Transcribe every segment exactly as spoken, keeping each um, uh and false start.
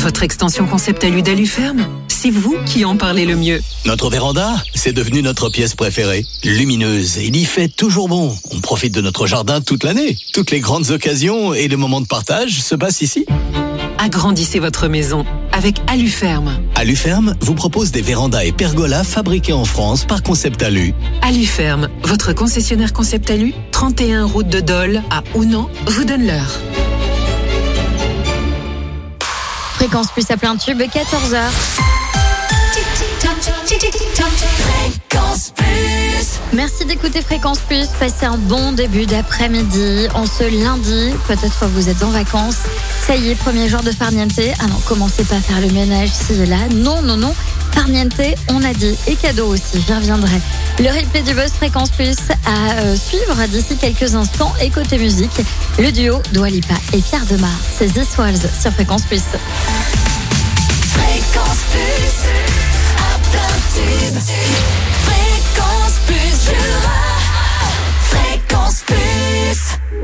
Votre extension Concept Alu d'Aluferme, c'est vous qui en parlez le mieux. Notre véranda, c'est devenu notre pièce préférée. Lumineuse, il y fait toujours bon. On profite de notre jardin toute l'année. Toutes les grandes occasions et les moments de partage se passent ici. Agrandissez votre maison avec Aluferme. Aluferme vous propose des vérandas et pergolas fabriqués en France par Concept Alu. Aluferme, votre concessionnaire Concept Alu, trente et un route de Dole à Ounan, vous donne l'heure. Fréquence Plus à plein tube, quatorze heures. Fréquence Plus. Merci d'écouter Fréquence Plus. Passez un bon début d'après-midi. En ce lundi, peut-être vous êtes en vacances. Ça y est, premier jour de Farniente. Ah non, commencez pas à faire le ménage s'il est là. Non, non, non. Farniente, on a dit. Et cadeau aussi, j'y reviendrai. Le replay du Buzz Fréquence Plus à euh, suivre d'ici quelques instants. Et côté musique, le duo Dua Lipa et Pierre Demar. C'est This Walls sur Fréquence Plus. Fréquence Plus, à plein tube. Fréquence Plus, Jura. Fréquence Plus.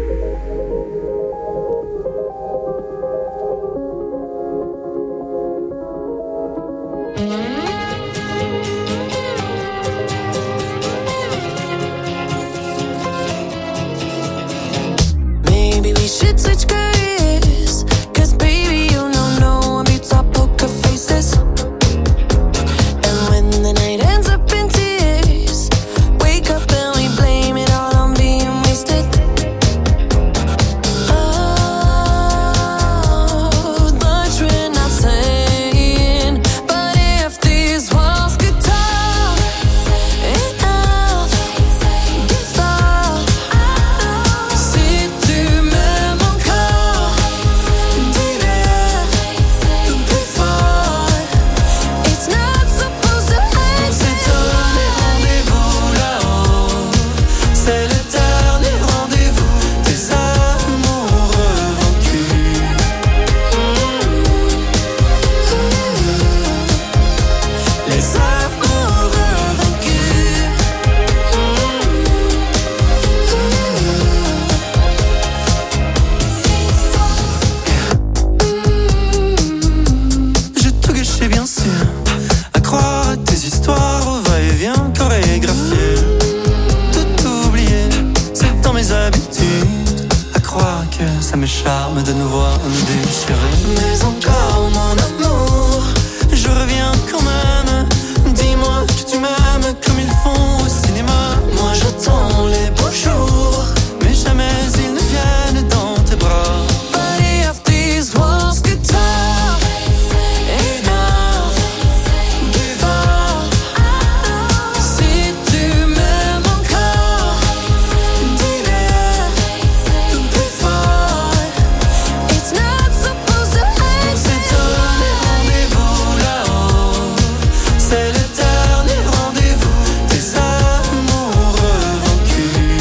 Maybe we should switch careers, 'cause baby you know no one beats our poker faces. And when the night ends up in tears, wake up and we blame it all on being wasted. Oh, much we're not saying, but if these walls could talk, enough, give up. Si tu m'aimes encore, dis-le plus fort. It's not supposed to end. C'est donné rendez-vous là-haut. C'est le dernier rendez-vous des amoureux vaincus. Les amoureux vaincus. J'ai tout gâché bien sûr, à croire à tes histoires au va-et-vient chorégraphié. Tout oublié, c'est dans mes habitudes, à croire que ça me charme de nous voir nous déchirer. Mais encore mon amour, je reviens quand même. Dis-moi que tu m'aimes comme ils font au cinéma. Moi j'attends les beaux jours, mais jamais ils ne viennent dans tes bras. But if these walls could talk, enough, give up. Si tu m'aimes encore, dis-le plus fort. It's not supposed to end. C'est donné rendez-vous là-haut. C'est le dernier rendez-vous des amoureux vaincus.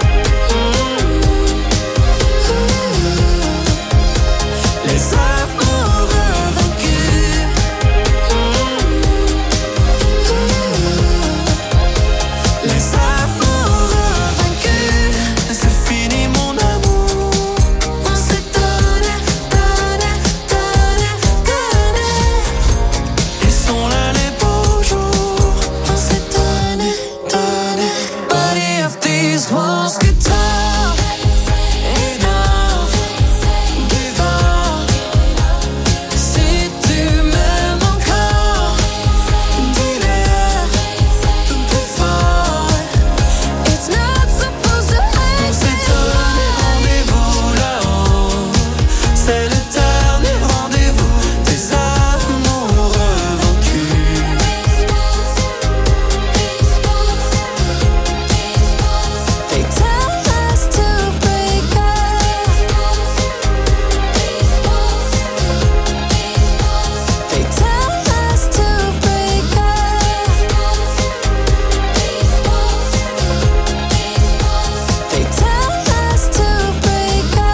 Les amoureux vaincus. Les amoureux vaincus. C'est fini mon amour. On s'est donné, donné, donné, donné. Ils sont là les beaux jours. On s'est donné, donné. But if these walls could talk, enough, give up. Si tu m'aimes encore, dis-le plus fort. It's not supposed to end. C'est donné rendez-vous là-haut. C'est le dernier rendez-vous des amoureux vaincus. They tell us to break up. They tell us to break up. They tell us to break up.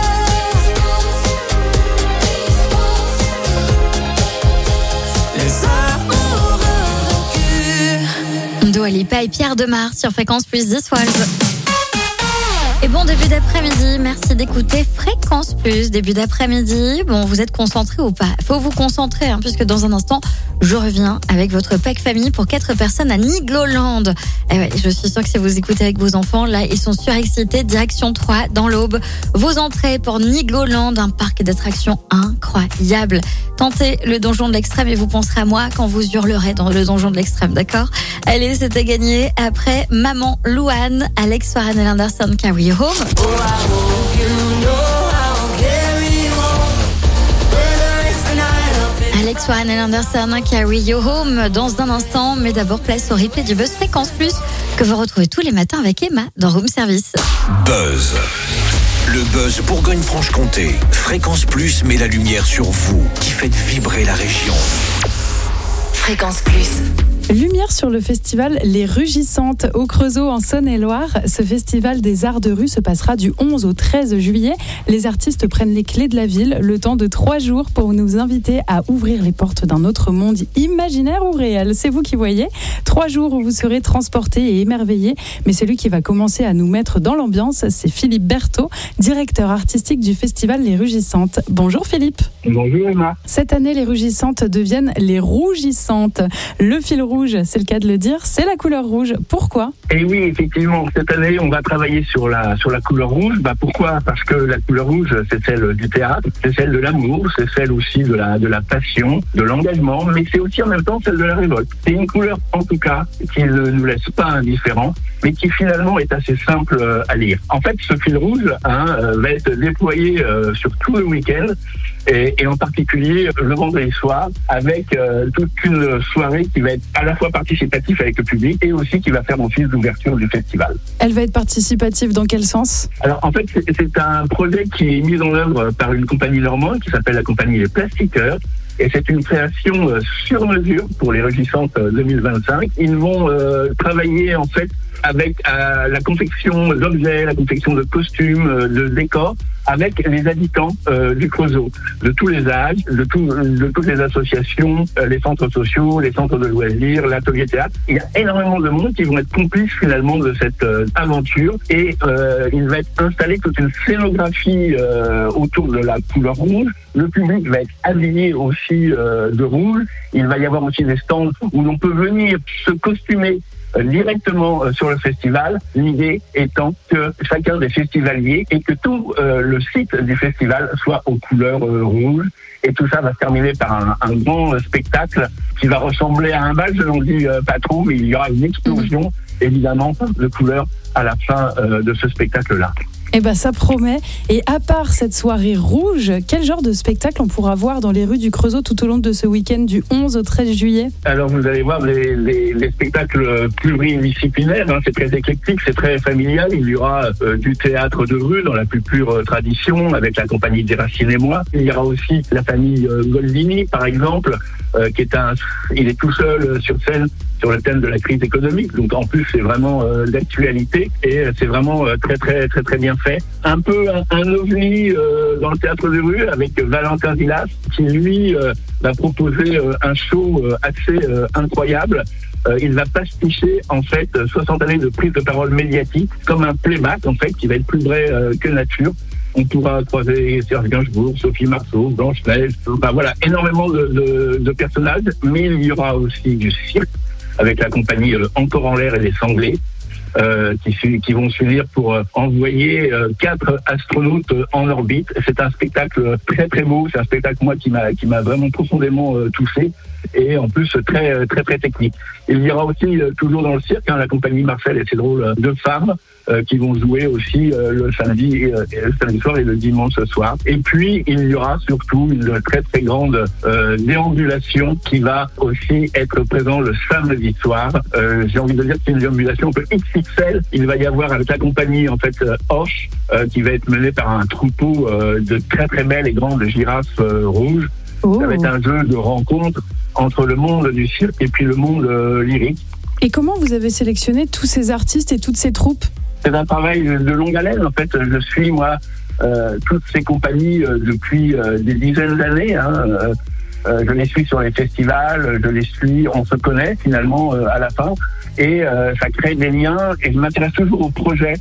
Les amoureux vaincus. Dua Lipa et Pierre Demar sur Fréquence Plus This Walls. Et bon début d'après-midi, merci d'écouter Fréquence Plus. Début d'après-midi, bon, vous êtes concentrés ou pas? Faut vous concentrer, hein, puisque dans un instant, je reviens avec votre pack famille pour quatre personnes à Nigloland. Et ouais, je suis sûre que si vous écoutez avec vos enfants, là, ils sont surexcités. Direction trois, dans l'Aube. Vos entrées pour Nigloland, un parc d'attractions incroyable. Tentez le donjon de l'extrême et vous penserez à moi quand vous hurlerez dans le donjon de l'extrême, d'accord? Allez, c'était gagné après Maman Louane, Alex Warren et Anderson, Carry You Home. Alex Warren et Anderson, Carry You Home dans un instant, mais d'abord place au replay du Buzz Fréquence Plus que vous retrouvez tous les matins avec Emma dans Room Service. Buzz. Le Buzz Bourgogne-Franche-Comté. Fréquence Plus met la lumière sur vous qui faites vibrer la région. Fréquence Plus. Lumière sur le festival Les Rugissantes au Creusot en Saône-et-Loire. Ce festival des arts de rue se passera du onze au treize juillet. Les artistes prennent les clés de la ville le temps de trois jours pour nous inviter à ouvrir les portes d'un autre monde imaginaire ou réel. C'est vous qui voyez. Trois jours où vous serez transportés et émerveillés. Mais celui qui va commencer à nous mettre dans l'ambiance, c'est Philippe Berthaud, directeur artistique du festival Les Rugissantes. Bonjour Philippe. Bonjour Emma. Cette année, les Rugissantes deviennent les Rougissantes. Le fil rouge, c'est le cas de le dire, c'est la couleur rouge. Pourquoi ? Et oui, effectivement, cette année, on va travailler sur la sur la couleur rouge. Bah pourquoi ? Parce que la couleur rouge, c'est celle du théâtre, c'est celle de l'amour, c'est celle aussi de la de la passion, de l'engagement, mais c'est aussi en même temps celle de la révolte. C'est une couleur, en tout cas, qui ne nous laisse pas indifférents, mais qui finalement est assez simple à lire. En fait, ce fil rouge hein, va être déployé euh, sur tout le week-end. Et, et en particulier le vendredi soir, avec euh, toute une soirée qui va être à la fois participative avec le public et aussi qui va faire office d'ouverture du festival. Elle va être participative dans quel sens ? Alors en fait, c'est, c'est un projet qui est mis en œuvre par une compagnie normande qui s'appelle la compagnie Les Plastiqueurs. Et c'est une création euh, sur mesure pour les Rugissantes deux mille vingt-cinq. Ils vont euh, travailler en fait avec euh, la confection d'objets, la confection de costumes, euh, de décors, avec les habitants euh, du Creusot, de tous les âges, de, tout, de toutes les associations, euh, les centres sociaux, les centres de loisirs, l'atelier théâtre. Il y a énormément de monde qui vont être complices finalement de cette euh, aventure et euh, il va être installé toute une scénographie euh, autour de la couleur rouge. Le public va être habillé aussi euh, de rouge. Il va y avoir aussi des stands où l'on peut venir se costumer directement sur le festival, l'idée étant que chacun des festivaliers et que tout euh, le site du festival soit aux couleurs euh, rouges. Et tout ça va se terminer par un, un grand spectacle qui va ressembler à un bal, je n'en dis euh, pas trop, mais il y aura une explosion, évidemment, de couleurs à la fin euh, de ce spectacle-là. Eh ben, ça promet. Et à part cette soirée rouge, quel genre de spectacle on pourra voir dans les rues du Creusot tout au long de ce week-end du onze au treize juillet ? Alors, vous allez voir les, les, les spectacles pluridisciplinaires. Hein, c'est très éclectique, c'est très familial. Il y aura euh, du théâtre de rue dans la plus pure euh, tradition, avec la compagnie Déracine et moi. Il y aura aussi la famille euh, Goldini, par exemple, euh, qui est un, il est tout seul euh, sur scène sur le thème de la crise économique. Donc, en plus, c'est vraiment euh, d'actualité et euh, c'est vraiment euh, très, très, très, très bien fait. Un peu un, un ovni euh, dans le théâtre de rue avec Valentin Villas qui lui euh, va proposer euh, un show euh, assez euh, incroyable. Euh, il va pasticher en fait soixante années de prise de parole médiatique comme un playback en fait qui va être plus vrai euh, que nature. On pourra croiser Serge Gainsbourg, Sophie Marceau, Blanche-Neige, enfin voilà, énormément de, de, de personnages, mais il y aura aussi du cirque avec la compagnie euh, Encore en l'air et les Sanglés. Euh, qui, qui vont s'unir pour euh, envoyer euh, quatre astronautes euh, en orbite. C'est un spectacle très très beau, c'est un spectacle moi qui m'a qui m'a vraiment profondément euh, touché et en plus très très très technique. Il y aura aussi euh, toujours dans le cirque hein, la compagnie Marcel et ses drôles de femmes euh, qui vont jouer aussi euh, le samedi euh, le samedi soir et le dimanche soir. Et puis il y aura surtout une très très grande euh, déambulation qui va aussi être présente le samedi soir. Euh, j'ai envie de dire que c'est une déambulation un peu X X L. Il va y avoir avec la compagnie en fait euh, Hoche euh, qui va être menée par un troupeau euh, de très très belles et grandes girafes euh, rouges. Oh. Ça va être un jeu de rencontre entre le monde du cirque et puis le monde euh, lyrique. Et comment vous avez sélectionné tous ces artistes et toutes ces troupes ? C'est un travail de longue haleine. En fait, je suis moi euh, toutes ces compagnies euh, depuis euh, des dizaines d'années. Hein, euh, euh, je les suis sur les festivals, je les suis, on se connaît finalement euh, à la fin, et euh, ça crée des liens. Et je m'intéresse toujours au projet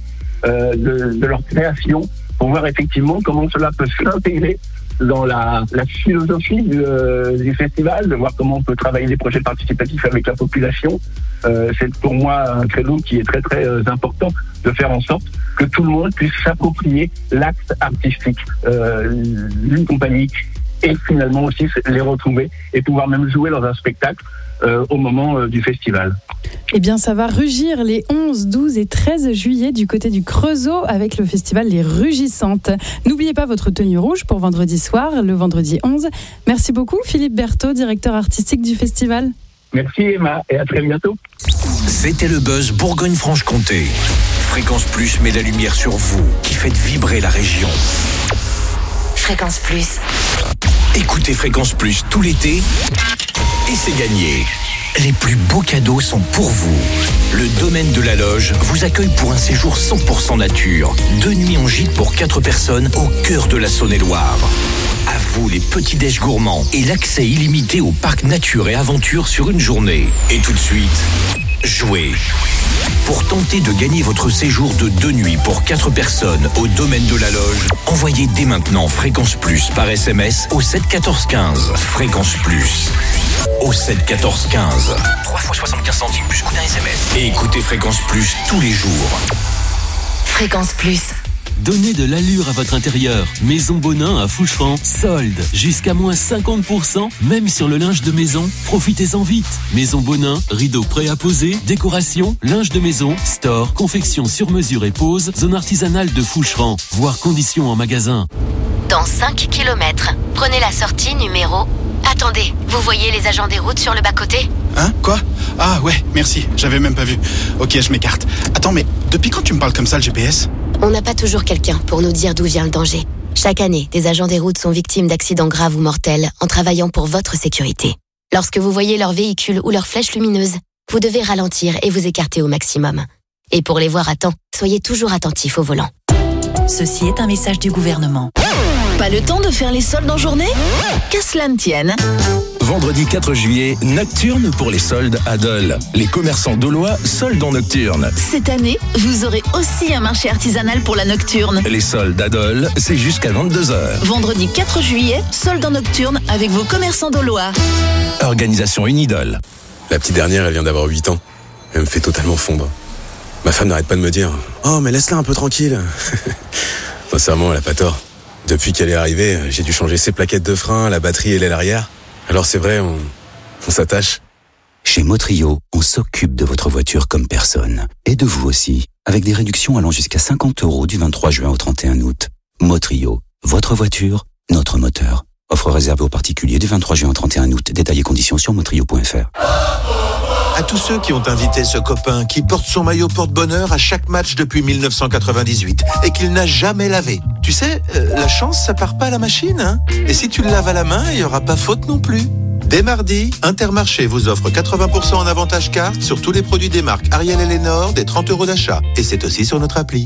euh, de, de leur création pour voir effectivement comment cela peut s'intégrer dans la, la philosophie du, euh, du festival, de voir comment on peut travailler des projets participatifs avec la population. Euh, c'est pour moi un credo qui est très très euh, important, de faire en sorte que tout le monde puisse s'approprier l'acte artistique euh, d'une compagnie et finalement aussi les retrouver et pouvoir même jouer dans un spectacle euh, au moment euh, du festival. Eh bien, ça va rugir les onze, douze et treize juillet du côté du Creusot avec le festival Les Rugissantes. N'oubliez pas votre tenue rouge pour vendredi soir, le vendredi onze. Merci beaucoup Philippe Berthaud, directeur artistique du festival. Merci Emma et à très bientôt. C'était le Buzz Bourgogne-Franche-Comté. Fréquence Plus met la lumière sur vous qui faites vibrer la région. Fréquence Plus. Écoutez Fréquence Plus tout l'été et c'est gagné. Les plus beaux cadeaux sont pour vous. Le domaine de la Loge vous accueille pour un séjour cent pour cent nature. Deux nuits en gîte pour quatre personnes au cœur de la Saône-et-Loire. À vous les petits déj gourmands et l'accès illimité au parc nature et aventure sur une journée. Et tout de suite, jouez. Pour tenter de gagner votre séjour de deux nuits pour quatre personnes au domaine de la Loge, envoyez dès maintenant Fréquence Plus par S M S au sept quatorze quinze. Fréquence Plus au sept quatorze quinze. trois fois soixante-quinze centimes plus coût d'un S M S. Et écoutez Fréquence Plus tous les jours. Fréquence Plus. Donnez de l'allure à votre intérieur. Maison Bonin à Foucheran. Solde. Jusqu'à moins cinquante pour cent, même sur le linge de maison. Profitez-en vite. Maison Bonin, rideaux prêts à poser, décoration, linge de maison, store, confection sur mesure et pose, zone artisanale de Foucheran. Voir conditions en magasin. Dans cinq kilomètres, prenez la sortie numéro... Attendez, vous voyez les agents des routes sur le bas-côté ? Hein ? Quoi ? Ah ouais, merci, j'avais même pas vu. Ok, je m'écarte. Attends, mais depuis quand tu me parles comme ça, le G P S ? On n'a pas toujours quelqu'un pour nous dire d'où vient le danger. Chaque année, des agents des routes sont victimes d'accidents graves ou mortels en travaillant pour votre sécurité. Lorsque vous voyez leur véhicule ou leur flèche lumineuse, vous devez ralentir et vous écarter au maximum. Et pour les voir à temps, soyez toujours attentifs au volant. Ceci est un message du gouvernement. Pas le temps de faire les soldes en journée ? Qu'à cela ne tienne. Vendredi quatre juillet, Nocturne pour les soldes à Dole. Les commerçants dolois soldent en Nocturne. Cette année, vous aurez aussi un marché artisanal pour la Nocturne. Les soldes à Dole, c'est jusqu'à vingt-deux heures. Vendredi quatre juillet, soldes en Nocturne avec vos commerçants dolois. Organisation Unidol. La petite dernière, elle vient d'avoir huit ans. Elle me fait totalement fondre. Ma femme n'arrête pas de me dire « Oh, mais laisse-la un peu tranquille !» Sincèrement, elle a pas tort. Depuis qu'elle est arrivée, j'ai dû changer ses plaquettes de frein, la batterie et l'aile arrière. Alors c'est vrai, on, on s'attache. Chez Motrio, on s'occupe de votre voiture comme personne. Et de vous aussi, avec des réductions allant jusqu'à cinquante euros du vingt-trois juin au trente et un août. Motrio, votre voiture, notre moteur. Offre réservée aux particuliers du vingt-trois juin au trente et un août. Détails et conditions sur motrio point f r. À tous ceux qui ont invité ce copain qui porte son maillot porte-bonheur à chaque match depuis mille neuf cent quatre-vingt-dix-huit et qu'il n'a jamais lavé. Tu sais, euh, la chance, ça part pas à la machine, hein. Et si tu le laves à la main, il n'y aura pas faute non plus. Dès mardi, Intermarché vous offre quatre-vingts pour cent en avantage carte sur tous les produits des marques Ariel et Lénore, des trente euros d'achat. Et c'est aussi sur notre appli.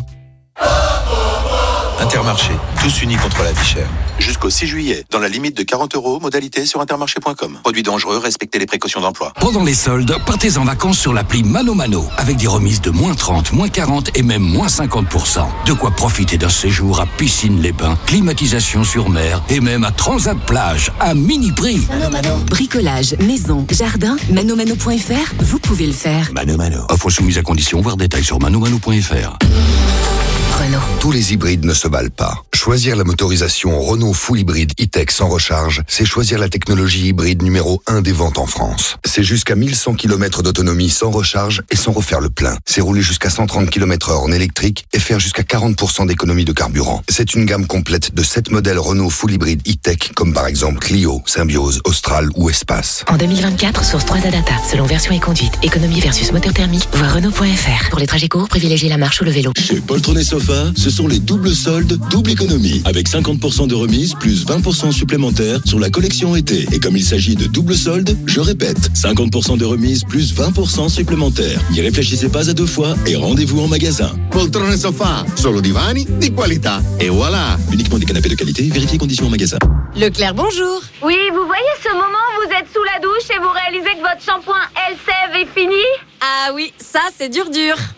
Intermarché, tous unis contre la vie chère. Jusqu'au six juillet, dans la limite de quarante euros, modalité sur intermarché point com. Produits dangereux, respectez les précautions d'emploi. Pendant les soldes, partez en vacances sur l'appli Mano Mano, avec des remises de moins trente, moins quarante et même moins cinquante pour cent. De quoi profiter d'un séjour à Piscine-les-Bains, climatisation sur mer et même à Transat Plage, à mini prix. Mano Mano. Bricolage, maison, jardin, mano mano point f r, vous pouvez le faire. Mano Mano. Offre soumise à condition, voir détails sur mano mano point f r. Renault. Tous les hybrides ne se valent pas. Choisir la motorisation Renault Full Hybride E-Tech sans recharge, c'est choisir la technologie hybride numéro un des ventes en France. C'est jusqu'à mille cent kilomètres d'autonomie sans recharge et sans refaire le plein. C'est rouler jusqu'à cent trente kilomètres heure en électrique et faire jusqu'à quarante pour cent d'économie de carburant. C'est une gamme complète de sept modèles Renault Full Hybride E-Tech, comme par exemple Clio, Symbiose, Austral ou Espace. En deux mille vingt-quatre, source trois A Data, selon version et conduite, économie versus moteur thermique, voir Renault point f r. Pour les trajets courts, privilégiez la marche ou le vélo. Chez Poltron et Sofa, ce sont les doubles soldes, double économie. Avec cinquante pour cent de remise plus vingt pour cent supplémentaires sur la collection été. Et comme il s'agit de double solde, je répète, cinquante pour cent de remise plus vingt pour cent supplémentaires. N'y réfléchissez pas à deux fois et rendez-vous en magasin. Poltron et Sofa, solo divani di qualità. Et voilà. Uniquement des canapés de qualité, vérifiez conditions en magasin. Leclerc, bonjour. Oui, vous voyez ce moment où vous êtes sous la douche et vous réalisez que votre shampoing Elle Sève est fini ? Ah oui, ça c'est dur dur.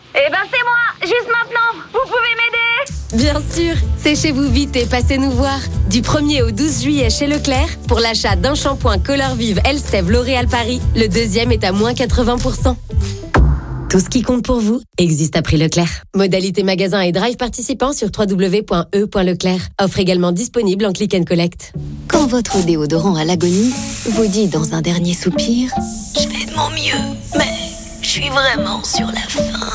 Eh ben c'est moi, juste maintenant. Vous pouvez m'aider? Bien sûr, séchez-vous vite et passez nous voir. Du premier au douze juillet chez Leclerc, pour l'achat d'un shampoing Color Vive Elseve L'Oréal Paris, le deuxième est à moins quatre-vingts pour cent. Tout ce qui compte pour vous existe à prix Leclerc. Modalité magasin et drive participant sur w w w point e point leclerc. Offre également disponible en click and collect. Quand votre déodorant à l'agonie vous dit dans un dernier soupir « Je fais de mon mieux, mais je suis vraiment sur la fin ».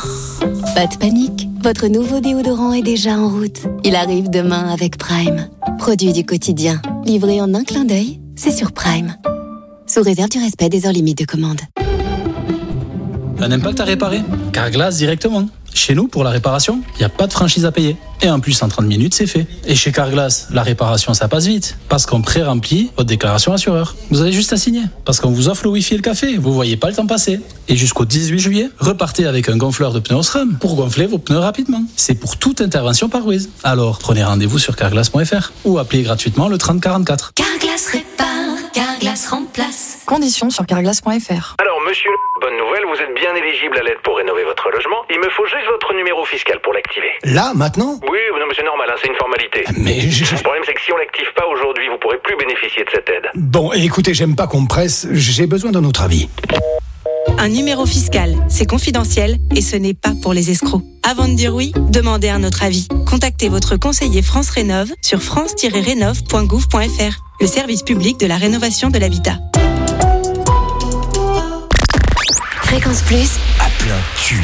Pas de panique, votre nouveau déodorant est déjà en route. Il arrive demain avec Prime. Produit du quotidien, livré en un clin d'œil, c'est sur Prime. Sous réserve du respect des heures limites de commande. Un impact à réparer? Carglass directement. Chez nous, pour la réparation, il n'y a pas de franchise à payer. Et en plus, en trente minutes, c'est fait. Et chez Carglass, la réparation, ça passe vite. Parce qu'on pré-remplit votre déclaration assureur. Vous avez juste à signer. Parce qu'on vous offre le Wi-Fi et le café. Vous voyez pas le temps passer. Et jusqu'au dix-huit juillet, repartez avec un gonfleur de pneus SRAM pour gonfler vos pneus rapidement. C'est pour toute intervention par Wiz. Alors, prenez rendez-vous sur carglass point f r ou appelez gratuitement le trente quarante-quatre. Carglass répare, Carglass remplace. Conditions sur carglass point f r. Alors, monsieur, bonne nouvelle, vous êtes bien éligible à l'aide pour rénover votre logement. Il me faut juste votre numéro fiscal pour l'activer. Là, maintenant? Oui, non, mais c'est normal, hein, c'est une formalité. Mais je... Le problème, c'est que si on l'active pas aujourd'hui, vous pourrez plus bénéficier de cette aide. Bon, écoutez, j'aime pas qu'on me presse, j'ai besoin d'un autre avis. Un numéro fiscal, c'est confidentiel et ce n'est pas pour les escrocs. Avant de dire oui, demandez un autre avis. Contactez votre conseiller France Rénov sur france tiret rénov point gouv point f r, le service public de la rénovation de l'habitat. Fréquence Plus à plein cul.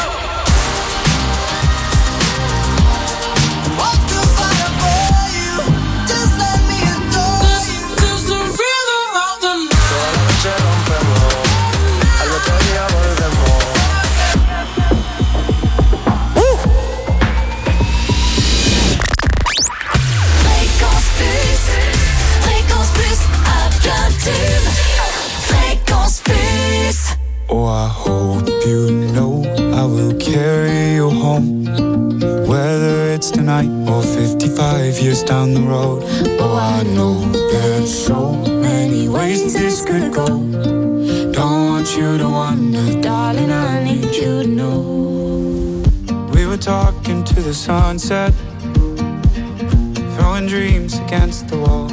Oh, I hope you know I will carry you home, whether it's tonight or fifty-five years down the road. Oh, I know there's so many ways this could go. Don't want you to wonder, darling, I need you to know. We were talking to the sunset, throwing dreams against the wall.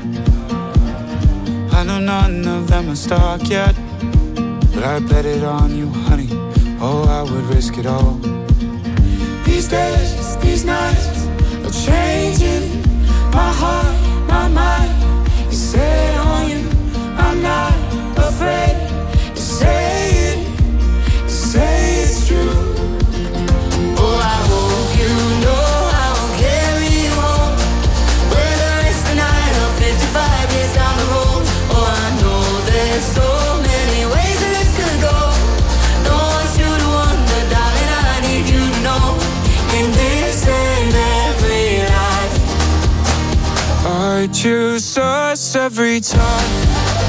I know none of them are stuck yet, but I bet it on you, honey. Oh, I would risk it all. These days, these nights are changing my heart, my mind is set on you. I'm not afraid to say it, to say it's true. Oh, I hope you know I'll carry you home, whether it's tonight or fifty-five years down the road. Oh, I know there's so many ways that this could go. Don't want you to wonder, darling, I need you to know. In this and every life, I choose us every time.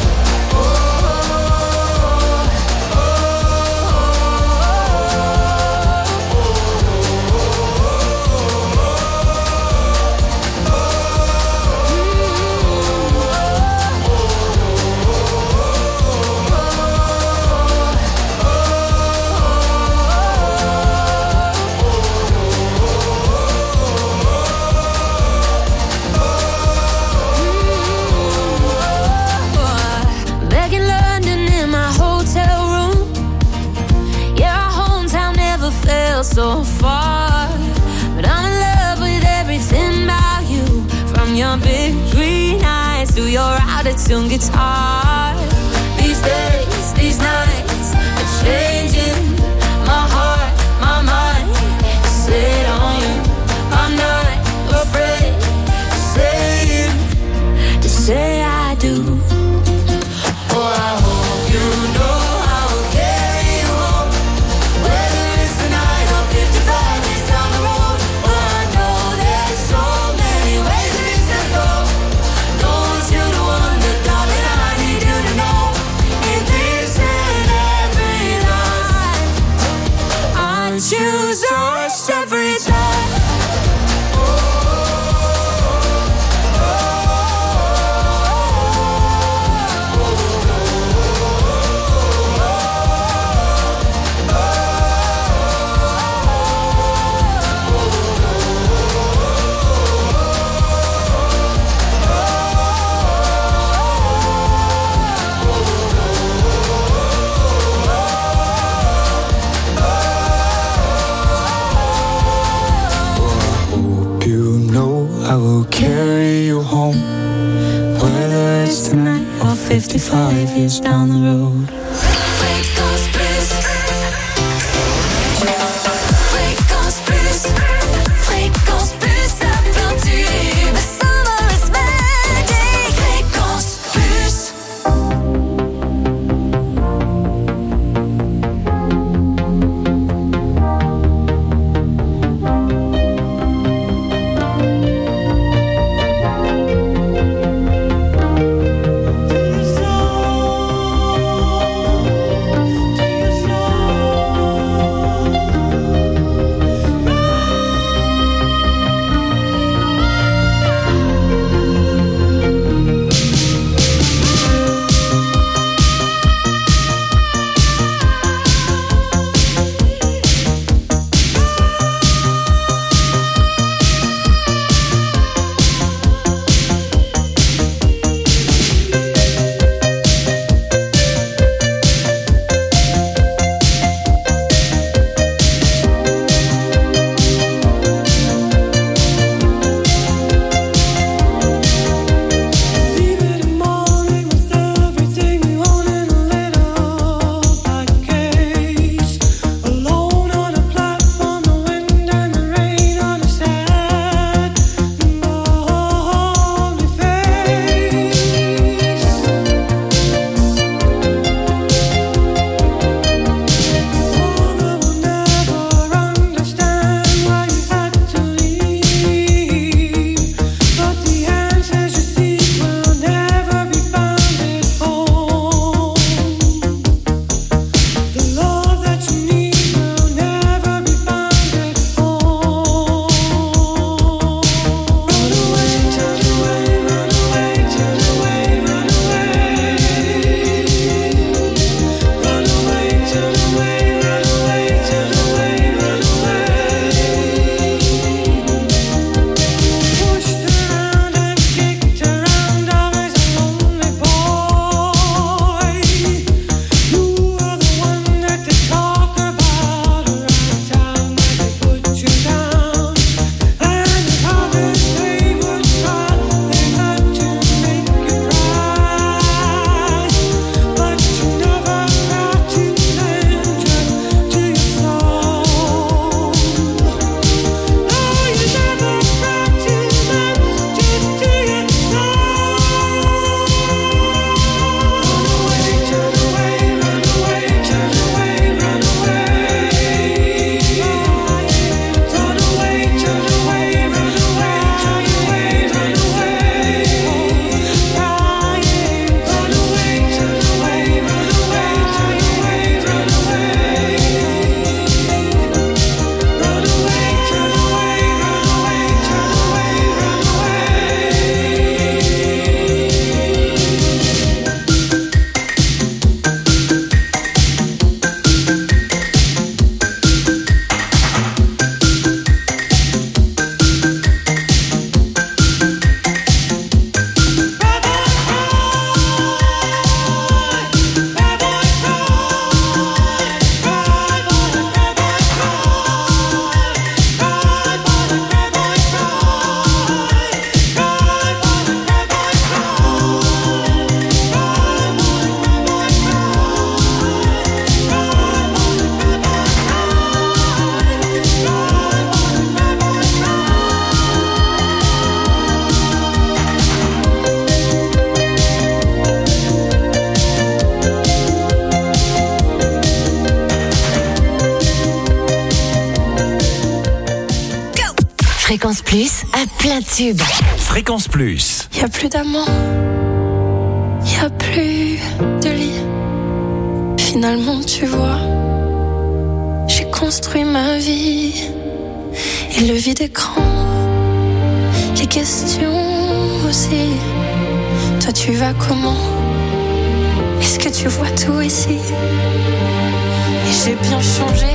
So far, but I'm in love with everything about you, from your big green eyes to your out-of-tune guitar. These days, these nights are changing my heart, my mind is set on you. I'm not afraid to say it, to say I do. Oh, I hope you know choose us every time. Oh, oh, oh, fifty-five years down the road. Fréquence Plus. Fréquence Plus. Fréquence Plus à plein tube. The summer is magic. Fréquence Plus. Fréquence Plus à plein tube. Fréquence Plus. Y a plus d'amant, y a plus de lit. Finalement, tu vois, j'ai construit ma vie. Et le vide écran, les questions aussi. Toi, tu vas comment? Est-ce que tu vois tout ici? Et j'ai bien changé,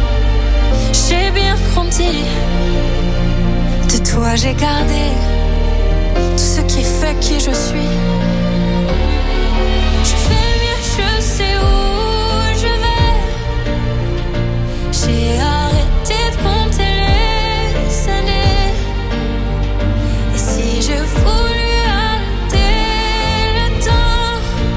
j'ai bien grandi. De toi j'ai gardé tout ce qui fait qui je suis. Je fais mieux, je sais où je vais. J'ai arrêté de compter les années. Et si je voulais arrêter le temps,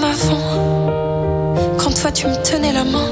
avant, quand toi tu me tenais la main.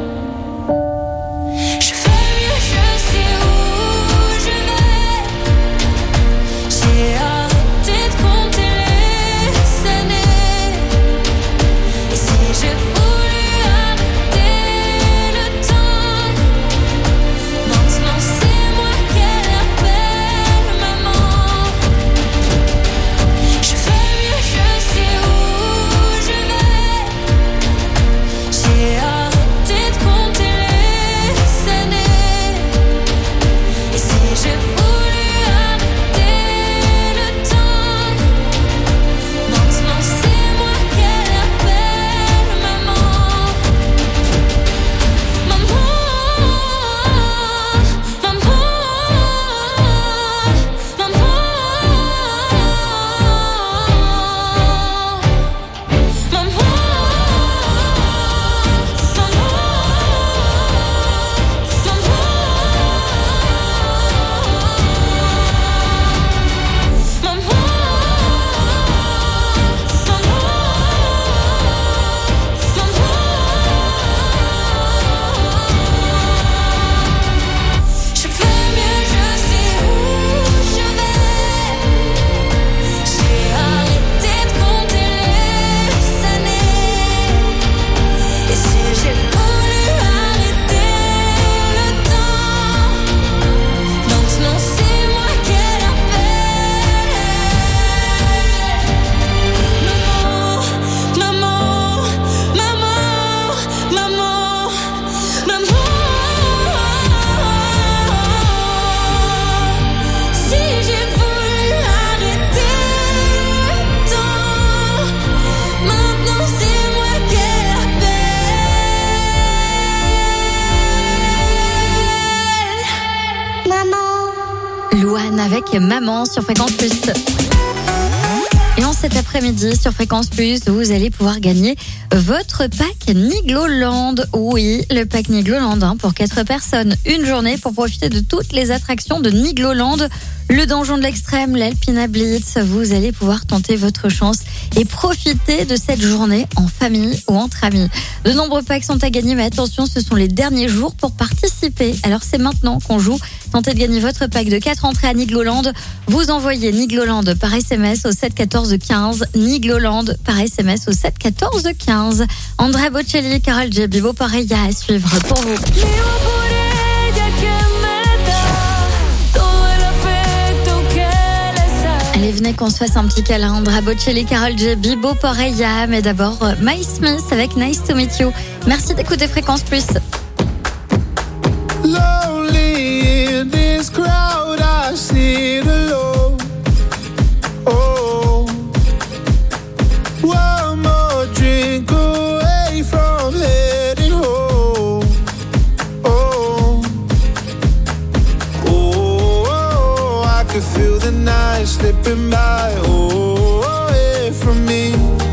Maman sur Fréquence Plus. Et en cet après-midi sur Fréquence Plus, vous allez pouvoir gagner votre pack Nigloland. Oui, le pack Nigloland hein, pour quatre personnes. Une journée pour profiter de toutes les attractions de Nigloland. Le donjon de l'extrême, l'Alpina Blitz. Vous allez pouvoir tenter votre chance et profiter de cette journée en famille ou entre amis. De nombreux packs sont à gagner, mais attention, ce sont les derniers jours pour participer. Alors c'est maintenant qu'on joue. Tentez de gagner votre pack de quatre entrées à Nigloland. Vous envoyez Nigloland par S M S au sept quatorze quinze. Nigloland par S M S au sept quatorze quinze. Andrea Bocelli, Karol G, Bibo Pareja à suivre pour vous. Allez, venez qu'on se fasse un petit câlin. Andrea Bocelli, Karol G, Bibo Pareja. Mais d'abord, My Smith avec Nice to Meet You. Merci d'écouter Fréquence Plus. Lonely in this crowd, I sit alone. Oh, one more drink away from heading home. Oh, oh, oh, I could feel the night slipping by. Oh, away from me.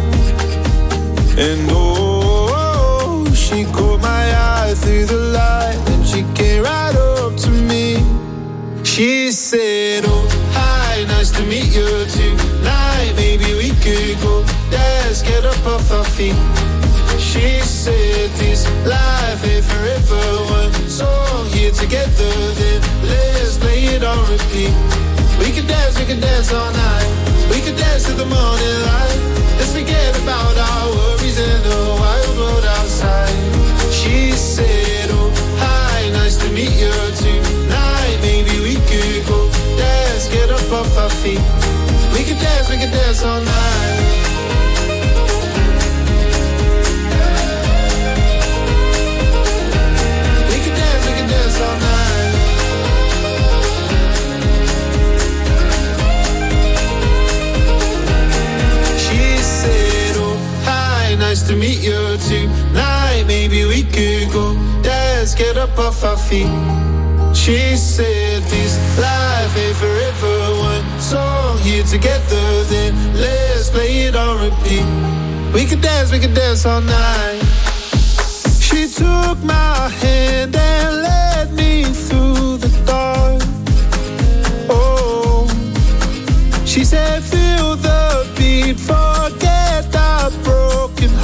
And oh, she caught my eye through the light. She came right up to me. She said, oh, hi, nice to meet you tonight. Maybe we could go dance, get up off our feet. She said, this life ain't forever. One song here together, then let's play it on repeat. We could dance, we could dance all night. We could dance till the morning light. Let's forget about our worries and the wild world outside. She said, oh, hi, nice to meet you tonight. Maybe we could go dance, get up off our feet. We could dance, we could dance all night. We could dance, we could dance all night. She said, oh, hi, nice to meet you tonight. Maybe we could go dance, get up off our feet. She said this life ain't forever. One song here together, then let's play it on repeat. We could dance, we could dance all night. She took my hand and led me through the dark. Oh, she said feel the beat, forget our broken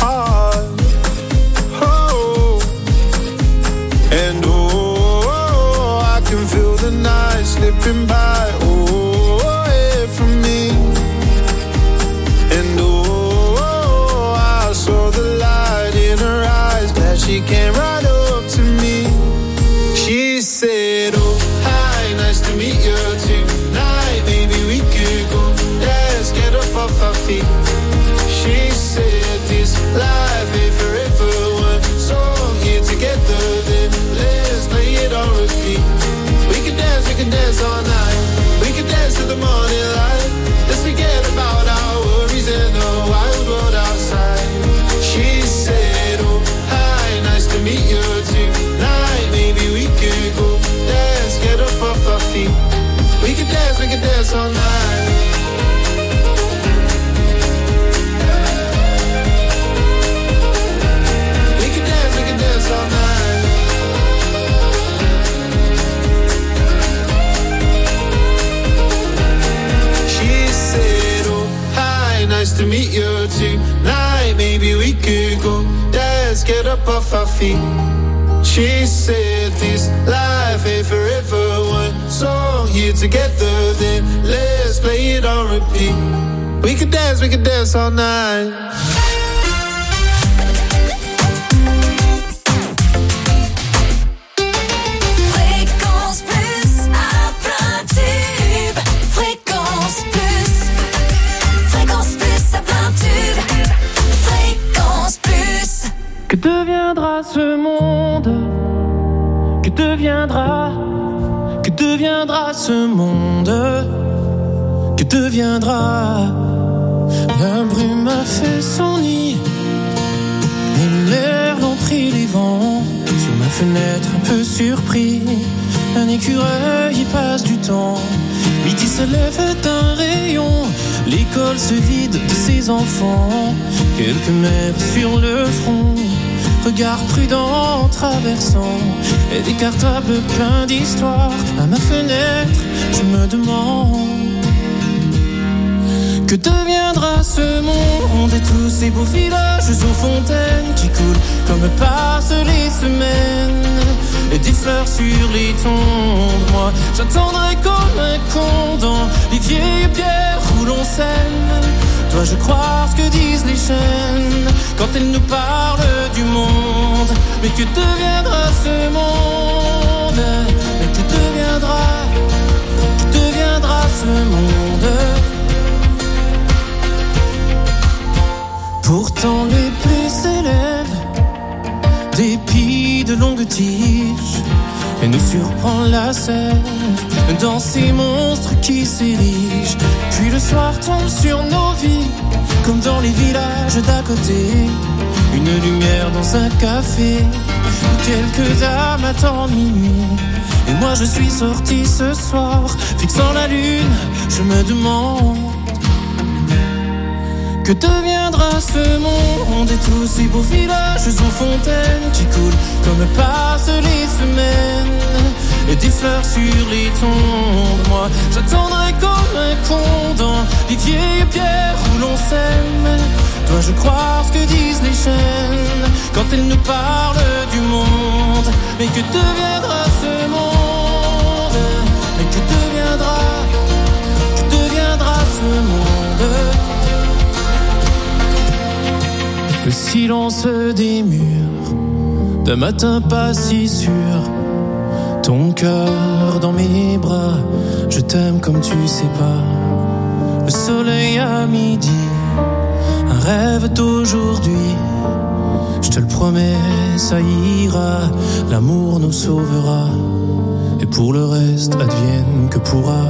to meet you tonight. Maybe we could go dance, get up off our feet. She said this life ain't forever. One song here together, then let's play it on repeat. We could dance, we could dance all night. Fréquence Plus à plein tube. Fréquence Plus. Fréquence Plus à plein tube. Fréquence Plus. Que deviendra ce monde? Que deviendra? Que deviendra ce monde? Que deviendra? La brume a fait son nid, les merles ont pris les vents. Sur ma fenêtre un peu surpris, un écureuil y passe du temps. Midi se lève d'un rayon, l'école se vide de ses enfants. Quelques mères sur le front, regard prudent en traversant, et des cartables pleins d'histoires. À ma fenêtre, je me demande que deviendra ce monde et tous ces beaux villages aux fontaines qui coulent comme passent les semaines, et des fleurs sur les tombes. Moi, j'attendrai comme un con dans les vieilles pierres où l'on sème. Dois-je croire ce que disent les chaînes quand elles nous parlent du monde? Mais que deviendra ce monde? Mais que deviendra, que deviendra ce monde? Pourtant les blés s'élèvent, d'épis de longues tiges, et nous surprend la sève dans ces monstres qui s'érigent. Puis le soir tombe sur nos vies, comme dans les villages d'à côté. Une lumière dans un café, où quelques âmes attendent minuit. Et moi je suis sorti ce soir, fixant la lune, je me demande que deviendra ce monde et tous ces beaux villages aux fontaines qui coulent comme passent les semaines, et des fleurs sur les tombes. Moi, j'attendrai comme un con dans les vieilles pierres où l'on sème. Dois-je croire ce que disent les chaînes quand elles nous parlent du monde? Mais que deviendra ce monde? Mais que deviendra, que deviendra ce monde? Le silence des murs d'un matin pas si sûr, ton cœur dans mes bras, je t'aime comme tu sais pas. Le soleil à midi, un rêve d'aujourd'hui, je te le promets, ça ira, l'amour nous sauvera, et pour le reste, advienne que pourra.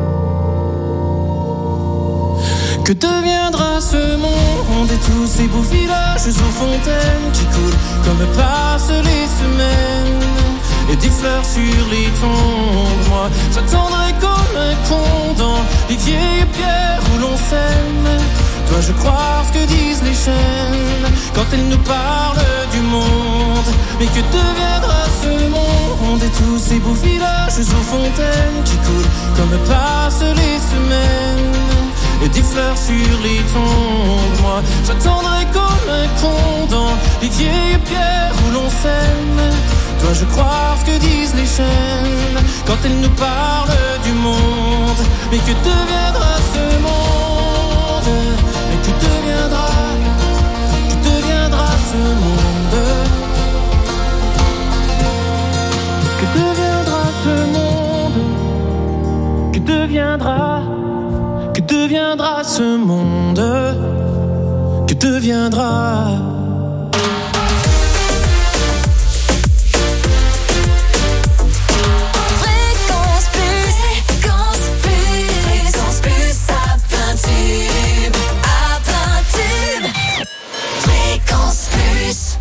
Que deviendra ce monde et tous ces beaux villages aux fontaines qui coulent comme passent les semaines, et des fleurs sur les tombes. Moi, j'attendrai comme un con dans les vieilles pierres où l'on sème. Dois-je croire ce que disent les chaînes quand elles nous parlent du monde? Mais que deviendra ce monde et tous ces beaux villages aux fontaines qui coulent comme passent les semaines, et des fleurs sur les tombes. Moi, j'attendrai comme un con dans les vieilles pierres où l'on sème. Dois-je croire ce que disent les chaînes quand elles nous parlent du monde? Mais que deviendra ce monde? Mais que deviendra, que deviendra ce monde? Que deviendra ce monde? Que deviendra, que deviendra ce monde? Que deviendra? Fréquence Plus, Fréquence Plus, Fréquence Plus à plein tube, à plein tube. Fréquence Plus.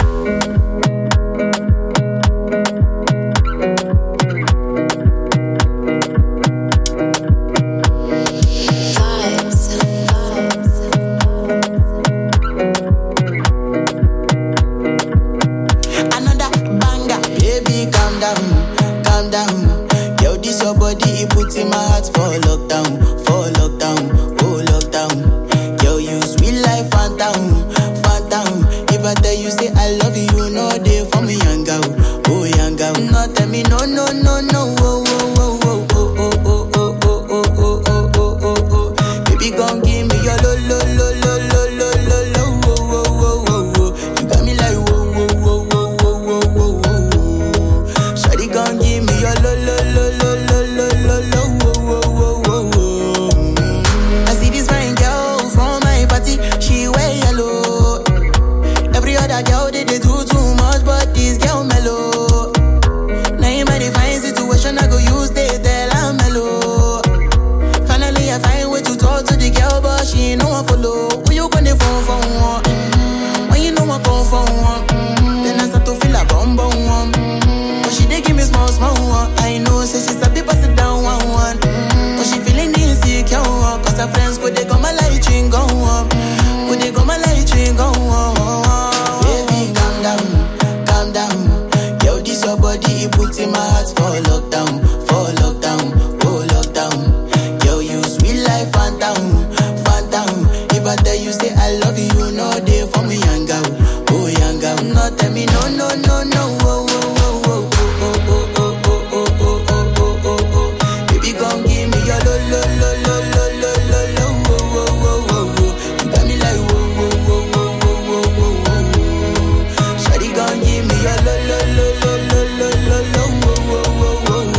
phantom, phantom. If I tell you say I love you, you know they for me young girl, oh young girl. No tell me no no no no, oh oh oh oh oh oh oh oh oh oh oh oh oh. Baby gon' give me your lo lo lo lo lo lo lo lo, oh oh oh oh. You got me like whoa whoa whoa whoa whoa whoa whoa. Shawty gon' give me your lo lo lo lo lo lo lo lo, oh oh oh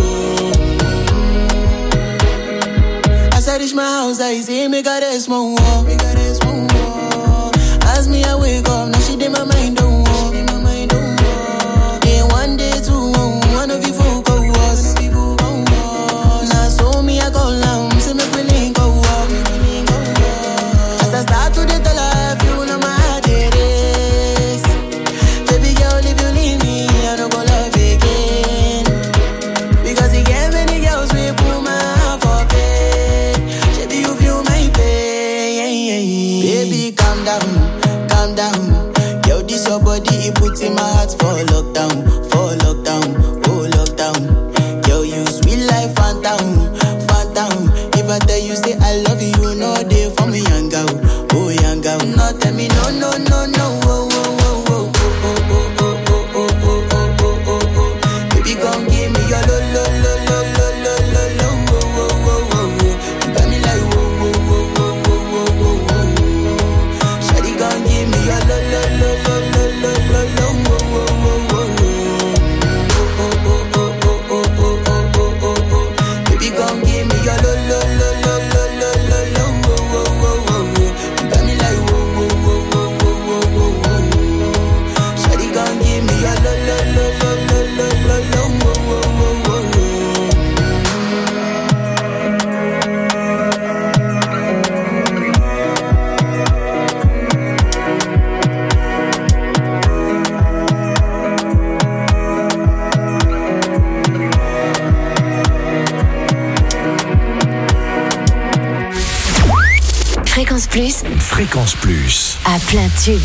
oh. As I reach my house, I see me got a small wall, me got a small wall. As me I wake up, now she did my mind don't walk. Then one day two, one of you folk go was. Now so me I go long, see me willing go walk. As I start to the life, you know my heart it is. Baby girl, if you leave me, I don't go love again. Because you get many girls we put my heart for bed. Baby, you feel my pain. Baby, calm down, calm down. Yo, this your body, it puts in my heart for lockdown, for lockdown, oh lockdown. Yo, you sweet life, phantom, phantom. If I tell you say I love you, you know they for me young girl, oh young girl. No tell me no no no no, oh oh oh oh oh oh oh oh oh oh oh oh oh. Baby gon' give me your lo lo lo lo lo lo lo lo, oh oh oh oh. You got me like whoa whoa whoa whoa whoa whoa whoa. Shawty gon' give me your lo lo lo lo lo lo lo lo, oh oh oh oh. Baby gon' give me your lo lo lo lo lo lo lo lo, oh oh oh oh. You got me like whoa whoa whoa whoa whoa whoa whoa. Shawty gon' give me your lo lo lo lo lo lo lo lo, oh oh oh oh. Fréquence Plus, Fréquence Plus. à plein tube.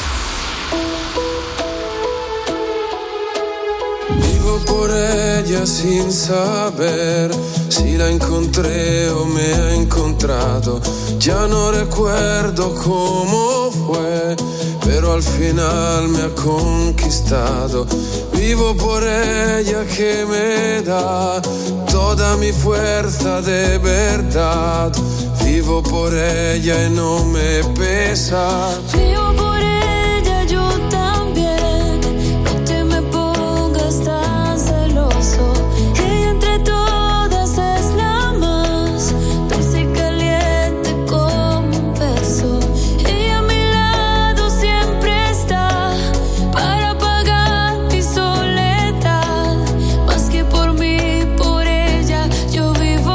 Vivo por ella sin saber si la encontré o me ha encontrado. Ya no recuerdo cómo fue, pero al final me ha conquistado. Vivo por ella que me da toda mi fuerza de verdad. Vivo por ella y no me pesa. Vivo por ella, yo también. No te me pongas tan celoso. Ella entre todas es la más dulce y caliente como un beso. Ella a mi lado siempre está para apagar mi soledad. Más que por mí, por ella, yo vivo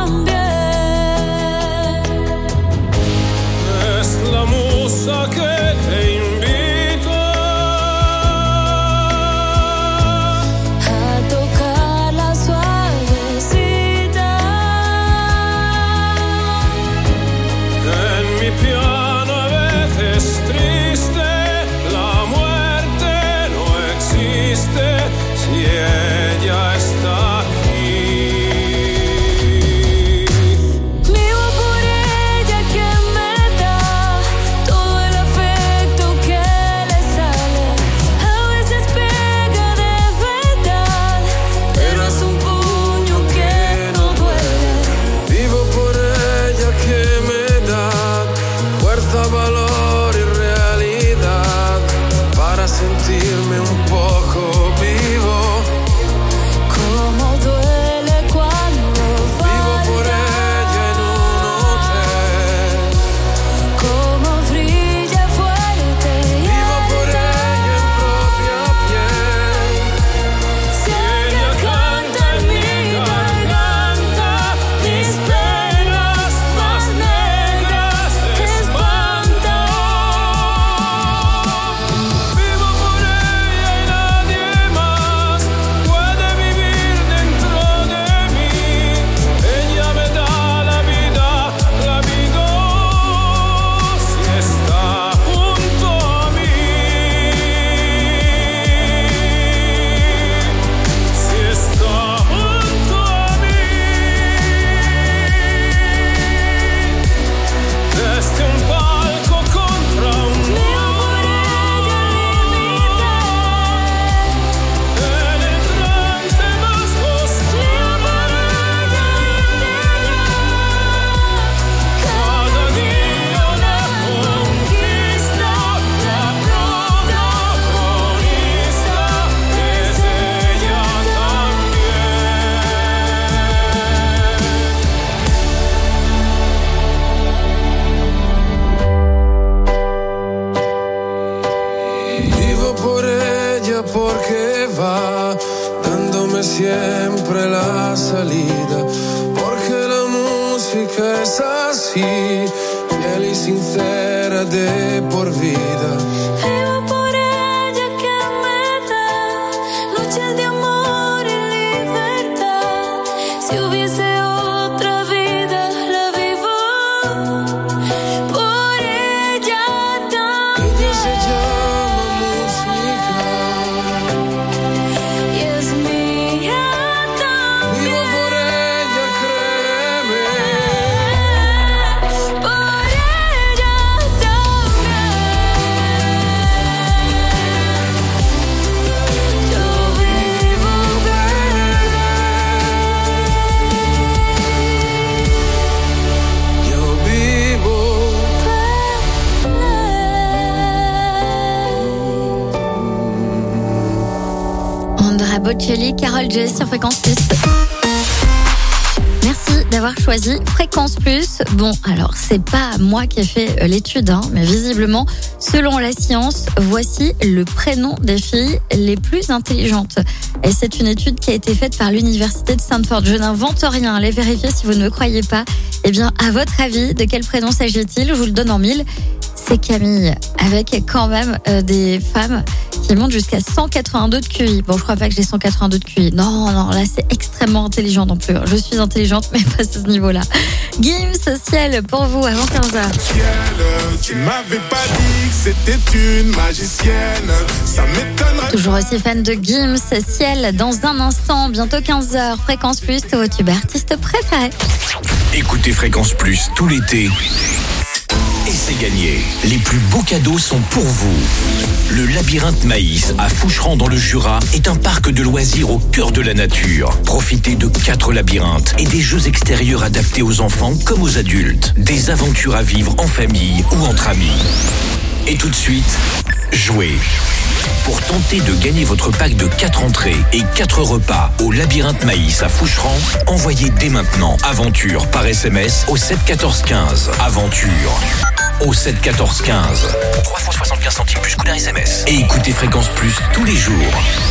también. Es la musa que así, fiel y sincera de por vida. Vivo por ella que me da noches de amor y libertad. Si hubiese otra vida, la vivo por ella también. Ella se llama música y es mía también. Vivo por ella, créeme. Por ella también. Yo vivo Yo vivo. Andrea Bocelli, Carole J sur Fréquence Plus. Merci d'avoir choisi Fréquence Plus. Bon, alors c'est pas moi qui ai fait euh, l'étude, hein, mais visiblement, selon la science, voici le prénom des filles les plus intelligentes. Et c'est une étude qui a été faite par l'université de Stanford. Je n'invente rien, allez vérifier si vous ne me croyez pas. Eh bien, à votre avis, de quel prénom s'agit-il ? Je vous le donne en mille. C'est Camille, avec quand même euh, des femmes qui montent jusqu'à cent quatre-vingt-deux de Q I. Bon, je crois pas que j'ai cent quatre-vingt-deux de Q I. Non, non, là, c'est extrêmement intelligent non plus. Je suis intelligente, mais pas à ce niveau-là. Gims, Ciel, pour vous, avant quinze heures. Ciel, tu m'avais pas dit que c'était une magicienne. Ça m'étonnerait. Toujours aussi fan de Gims, Ciel, dans un instant, bientôt quinze heures. Fréquence Plus, votre tube artiste préféré. Écoutez Fréquence Plus tout l'été. Et c'est gagné. Les plus beaux cadeaux sont pour vous. Le Labyrinthe Maïs à Foucheran dans le Jura est un parc de loisirs au cœur de la nature. Profitez de quatre labyrinthes et des jeux extérieurs adaptés aux enfants comme aux adultes. Des aventures à vivre en famille ou entre amis. Et tout de suite, jouez. Pour tenter de gagner votre pack de quatre entrées et quatre repas au Labyrinthe Maïs à Foucheran, envoyez dès maintenant Aventure par S M S au sept quatorze quinze. Aventure au sept quatorze quinze. trois fois soixante-quinze centimes plus coût d'un S M S. Et écoutez Fréquence Plus tous les jours.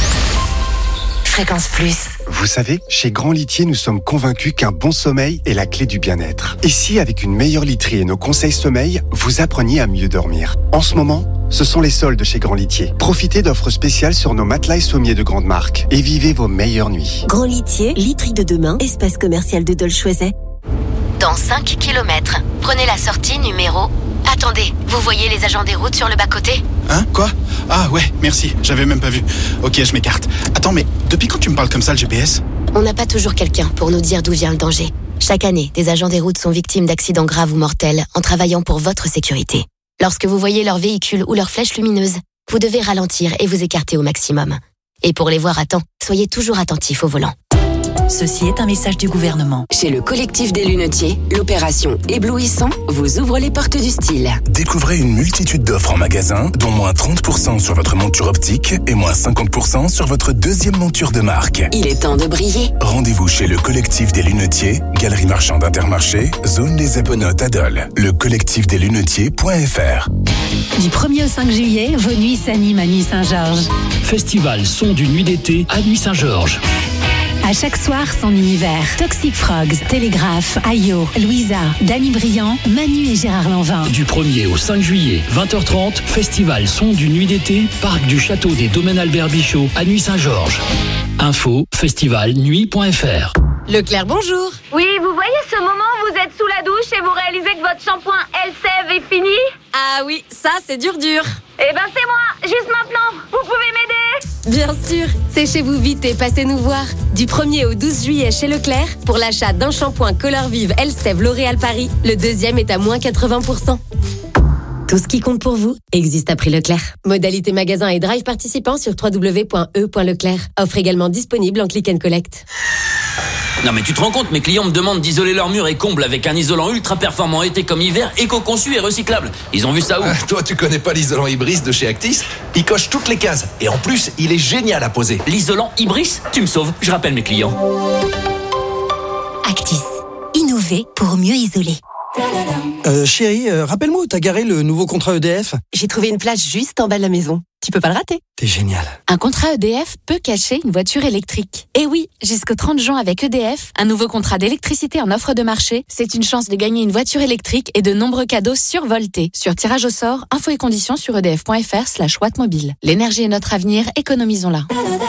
Fréquence Plus. Vous savez, chez Grand Litier, nous sommes convaincus qu'un bon sommeil est la clé du bien-être. Et si, avec une meilleure literie et nos conseils sommeil, vous appreniez à mieux dormir ? En ce moment, ce sont les soldes chez Grand Litier. Profitez d'offres spéciales sur nos matelas et sommiers de grande marque et vivez vos meilleures nuits. Grand Litier, literie de demain, espace commercial de Dole-Choiset. Dans cinq kilomètres, prenez la sortie numéro... Attendez, vous voyez les agents des routes sur le bas-côté ? Hein ? Quoi ? Ah ouais, merci, j'avais même pas vu. Ok, je m'écarte. Attends, mais depuis quand tu me parles comme ça, le G P S ? On n'a pas toujours quelqu'un pour nous dire d'où vient le danger. Chaque année, des agents des routes sont victimes d'accidents graves ou mortels en travaillant pour votre sécurité. Lorsque vous voyez leur véhicule ou leur flèche lumineuse, vous devez ralentir et vous écarter au maximum. Et pour les voir à temps, soyez toujours attentifs au volant. Ceci est un message du gouvernement. Chez le collectif des lunetiers, l'opération Éblouissant vous ouvre les portes du style. Découvrez une multitude d'offres en magasin, dont moins trente pour cent sur votre monture optique et moins cinquante pour cent sur votre deuxième monture de marque. Il est temps de briller. Rendez-vous chez le collectif des lunetiers, Galerie Marchande Intermarché, Zone des Epenotes à Dole. Le collectif des lunetiers point f r. Du premier au cinq juillet, vos nuits s'animent à Nuit Saint-Georges. Festival son du Nuit d'été à Nuit Saint-Georges. À chaque soir, son univers. Toxic Frogs, Télégraphe, Ayo, Louisa, Danny Briand, Manu et Gérard Lanvin. Du premier au cinq juillet, vingt heures trente, Festival son du Nuit d'été, Parc du Château des Domaines Albert Bichot à Nuit Saint-Georges. Info festival nuit point f r. Leclerc, bonjour. Oui, vous voyez ce moment où vous êtes sous la douche et vous réalisez que votre shampoing Elseve est fini? Ah oui, ça c'est dur dur. Eh ben c'est moi, juste maintenant. Vous pouvez m'aider? Bien sûr, séchez-vous vite et passez nous voir. Du premier au douze juillet chez Leclerc, pour l'achat d'un shampoing Color Vive Elseve L'Oréal Paris, le deuxième est à moins quatre-vingts pour cent. Tout ce qui compte pour vous existe à prix Leclerc. Modalité magasin et drive participant sur w w w point e point leclerc. Offre également disponible en click and collect. Non mais tu te rends compte, mes clients me demandent d'isoler leurs murs et combles avec un isolant ultra performant été comme hiver, éco-conçu et recyclable. Ils ont vu ça où? Ah, toi tu connais pas l'isolant Ibris de chez Actis? Il coche toutes les cases et en plus il est génial à poser. L'isolant Ibris? Tu me sauves, je rappelle mes clients. Actis. Innover pour mieux isoler. Euh, chérie, euh, rappelle-moi où t'as garé le nouveau contrat E D F? J'ai trouvé une place juste en bas de la maison. tu peux pas le rater. T'es génial. Un contrat E D F peut cacher une voiture électrique. Et oui, jusqu'au trente juin avec E D F, un nouveau contrat d'électricité en offre de marché, c'est une chance de gagner une voiture électrique et de nombreux cadeaux survoltés. Sur tirage au sort, infos et conditions sur edf.fr slash wattmobile. L'énergie est notre avenir, économisons-la.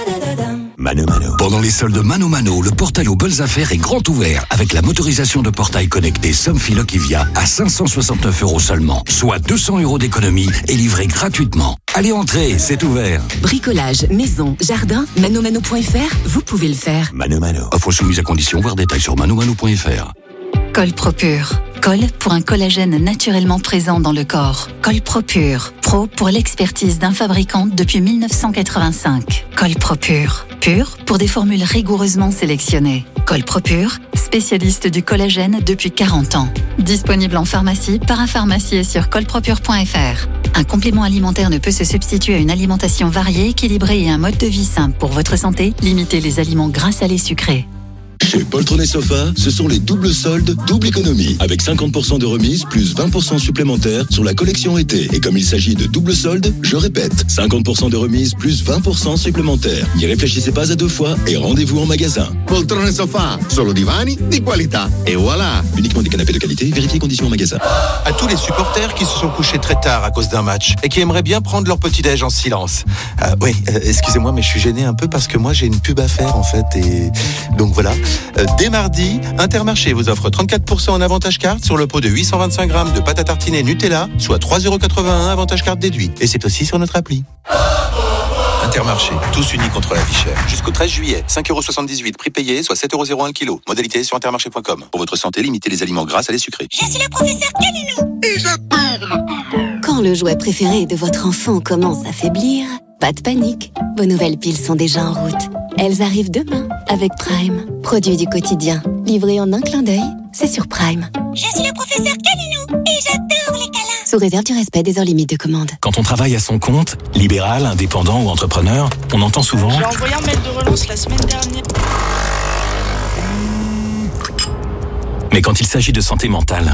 Mano Mano. Pendant les soldes Mano Mano, le portail aux belles affaires est grand ouvert avec la motorisation de portail connecté Somfy Lockivia à cinq cent soixante-neuf euros seulement, soit deux cents euros d'économie et livré gratuitement. Allez, entrez, c'est ouvert. Bricolage, maison, jardin, manomano point f r, vous pouvez le faire. Mano Mano. Offre soumise à condition, voir détails sur manomano point f r. Colpropure. Col pour un collagène naturellement présent dans le corps. Colpropure. Pro pour l'expertise d'un fabricant depuis mille neuf cent quatre-vingt-cinq. Colpropure. Pur pour des formules rigoureusement sélectionnées. Colpropure, spécialiste du collagène depuis quarante ans. Disponible en pharmacie, parapharmacie et sur colpropure point f r. Un complément alimentaire ne peut se substituer à une alimentation variée, équilibrée et un mode de vie simple. Pour votre santé, limitez les aliments gras, salés, sucrés. Chez Poltron et Sofa, ce sont les doubles soldes, double économie. Avec cinquante pour cent de remise plus vingt pour cent supplémentaires sur la collection été. Et comme il s'agit de double soldes, je répète, cinquante pour cent de remise plus vingt pour cent supplémentaires. N'y réfléchissez pas à deux fois et rendez-vous en magasin. Poltron et Sofa, solo divani di qualità. Et voilà. Uniquement des canapés de qualité, vérifiez conditions en magasin. À tous les supporters qui se sont couchés très tard à cause d'un match et qui aimeraient bien prendre leur petit-déj en silence. Euh, oui, euh, excusez-moi, mais je suis gêné un peu parce que moi j'ai une pub à faire en fait. Et donc voilà. Euh, dès mardi, Intermarché vous offre trente-quatre pour cent en avantage carte sur le pot de huit cent vingt-cinq grammes de pâte à tartiner Nutella, soit trois euros quatre-vingt-un avantage carte déduit. Et c'est aussi sur notre appli. Intermarché, tous unis contre la vie chère. Jusqu'au treize juillet, cinq euros soixante-dix-huit, prix payé, soit sept euros zéro un kilo. Modalité sur intermarché point com. Pour votre santé, limitez les aliments gras, salés, sucrés. Je suis le professeur Calino et j'adore. Quand le jouet préféré de votre enfant commence à faiblir, pas de panique. Vos nouvelles piles sont déjà en route. Elles arrivent demain avec Prime. Produit du quotidien. Livré en un clin d'œil, c'est sur Prime. Je suis le professeur Calino et j'adore les câlins. Sous réserve du respect des heures limites de commande. Quand on travaille à son compte, libéral, indépendant ou entrepreneur, on entend souvent... J'ai envoyé un mail de relance la semaine dernière. Mais quand il s'agit de santé mentale,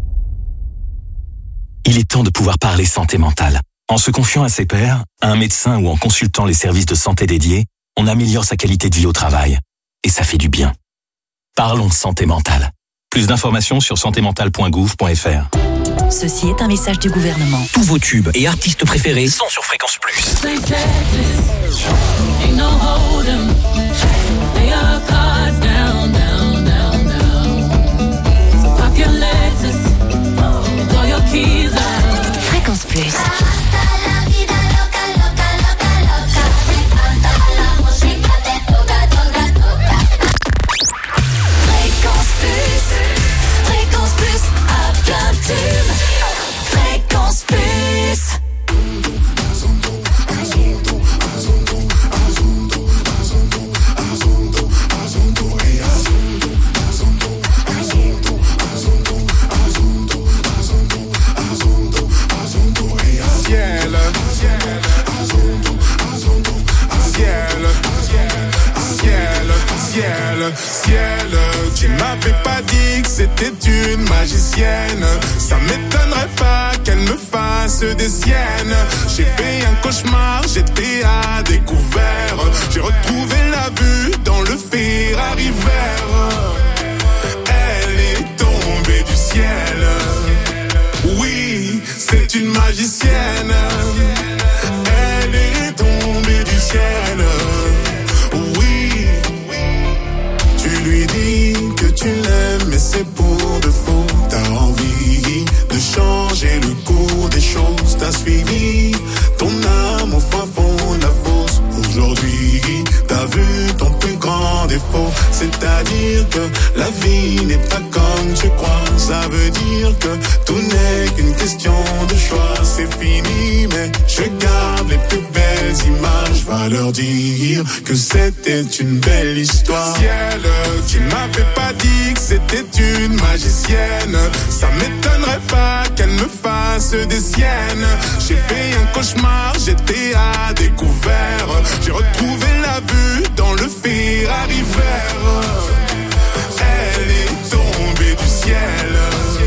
il est temps de pouvoir parler santé mentale. En se confiant à ses pairs, à un médecin ou en consultant les services de santé dédiés, on améliore sa qualité de vie au travail. Et ça fait du bien. Parlons santé mentale. Plus d'informations sur santé mentale point gouv point f r. Ceci est un message du gouvernement. Tous vos tubes et artistes préférés sont sur Fréquence Plus. Fréquence Plus. Fréquence Plus, à plein tube. Fréquence Plus. Ciel, ciel, tu m'avais pas dit que c'était une magicienne. Ça m'étonnerait pas qu'elle me fasse des siennes. J'ai fait un cauchemar, j'étais à découvert. J'ai retrouvé la vue dans le Ferrari vert. Elle est tombée du ciel. Oui, c'est une magicienne. Elle est tombée du ciel. Tu lui dis que tu l'aimes, mais c'est pour de faux. T'as envie de changer le cours des choses. T'as suivi ton âme au fin fond de la fosse. Aujourd'hui, t'as vu ton plus grand défaut. C'est-à-dire que la vie n'est pas comme tu crois. Ça veut dire que tout n'est qu'une question de choix. C'est fini, mais je garde les plus belles images. Va leur dire que c'était une belle histoire. Ciel, tu m'avais pas dit que c'était une magicienne. Ça m'étonnerait pas qu'elle me fasse des siennes. J'ai fait un cauchemar, j'étais à découvert. J'ai retrouvé la vue dans le Ferrari vert. Elle est tombée du ciel.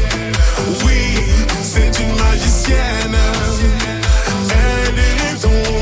Oui, c'est une magicienne. Elle est tombée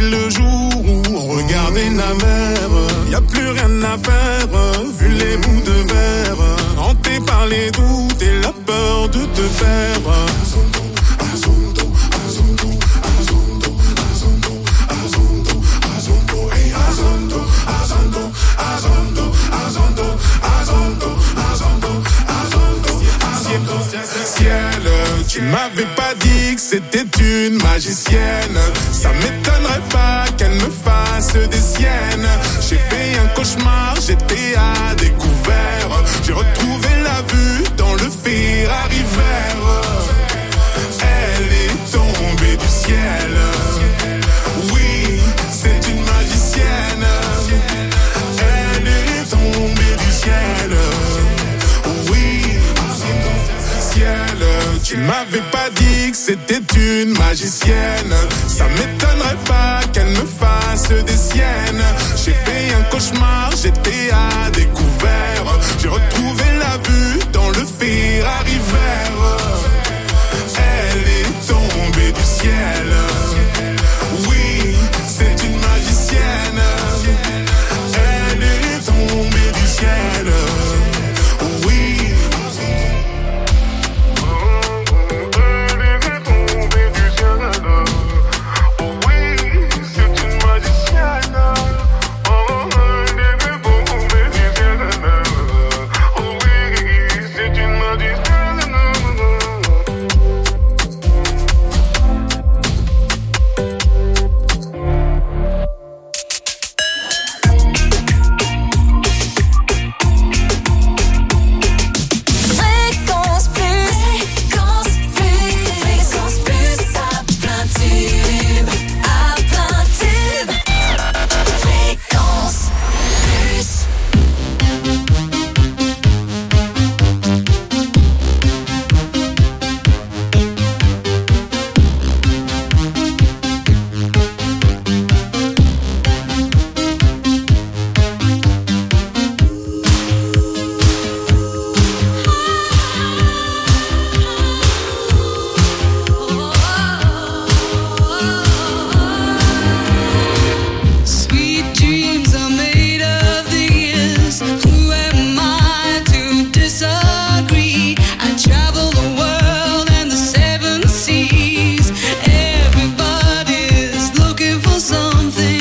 le jour où on regardait la mer. Y a plus rien à faire, vu les bouts de verre. Hanté par les doutes et la peur de te perdre. Azondo, Azondo, Azondo, Azondo, Azondo, Azondo, hey Azondo, Azondo, Azondo, Azondo, Azondo, Azondo, Azondo, Azondo. Ciel, tu m'avais pas dit que c'était une magicienne. Ça m'étonnerait pas qu'elle me fasse des siennes. J'ai fait un cauchemar, j'étais à découvert. J'ai retrouvé la vue dans le Ferrari vert. Elle est tombée du ciel. Oui, c'est une magicienne. Elle est tombée du ciel. Oui, ciel, tu m'avais pas dit que c'était une magicienne. Ça m'étonnerait pas qu'elle me fasse des siennes. J'ai fait un cauchemar, j'étais à découvert. J'ai retrouvé la vue dans le Ferrari vert. Elle est tombée du ciel. Oui, c'est une magicienne. Elle est tombée du ciel. Oui. Something